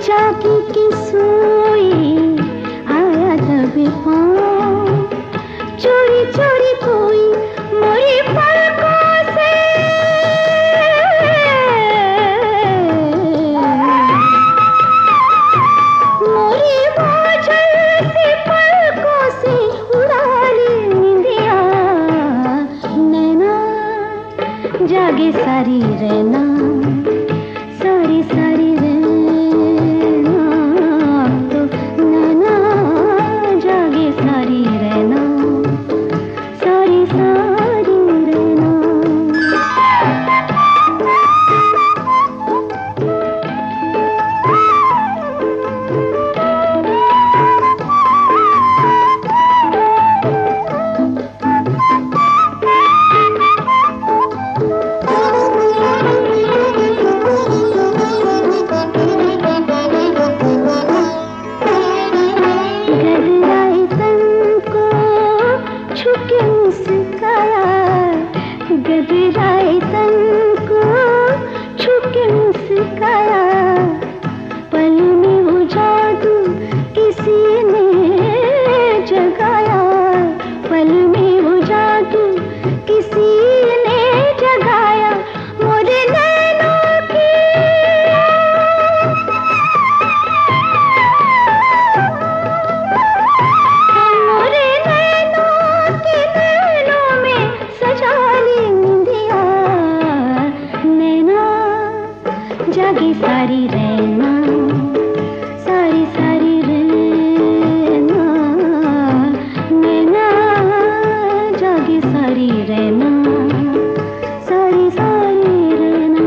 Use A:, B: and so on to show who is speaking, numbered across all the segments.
A: जागी की सोई आया तब पाँव, चोरी चोरी कोई मोरी पलकों से मोरी बोझल सी पलकों से उड़ा ली निंदिया। नैना जागे सारी रहना, सारी सारी रहना, तो नैना जागे सारी रहना, सारी सारी रहना। गदराए तन को छुके मुस्काया, गदराए तन को छुके मुस्काया, पल में वो जादू किसी ने जगाया, पल में वो जादू किसी ने जगाया। मोरे नैनों की मोरे नैनों के नैनों में सजा ली निंदिया। नैना जागी सारी रहना, सारी सारी रहना, नैना जागी सारी रहना, सारी सारी रहना।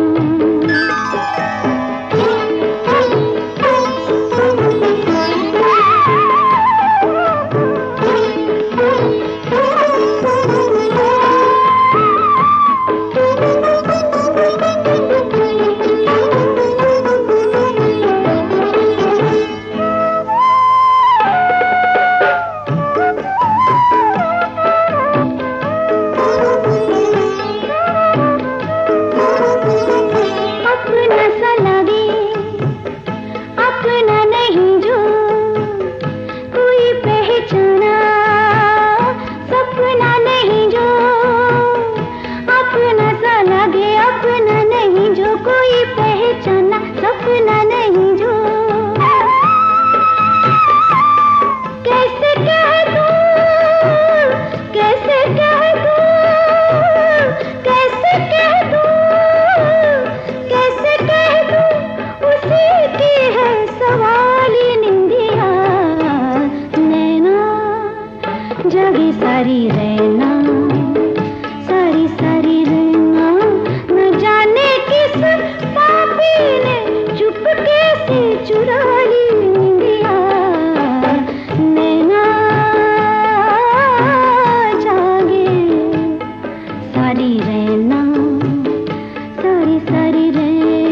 A: अपना सा लगे अपना नहीं जो कोई पहचाना, सपना नहीं जो अपना सा लगे अपना नहीं जो कोई पहचाना, सपना नहीं जो। कैसे कह दूं, कैसे कह दूं, कैसे कह दूं, कैसे कह दूं, उसी की है सवाली निंदिया। नैना जागी सारी रहना, सारी सारी रहना, न जाने किस पापी ने चुपके से चुरा ली निंदिया। नैना जागे सारी रहना, सारी सारी रहना।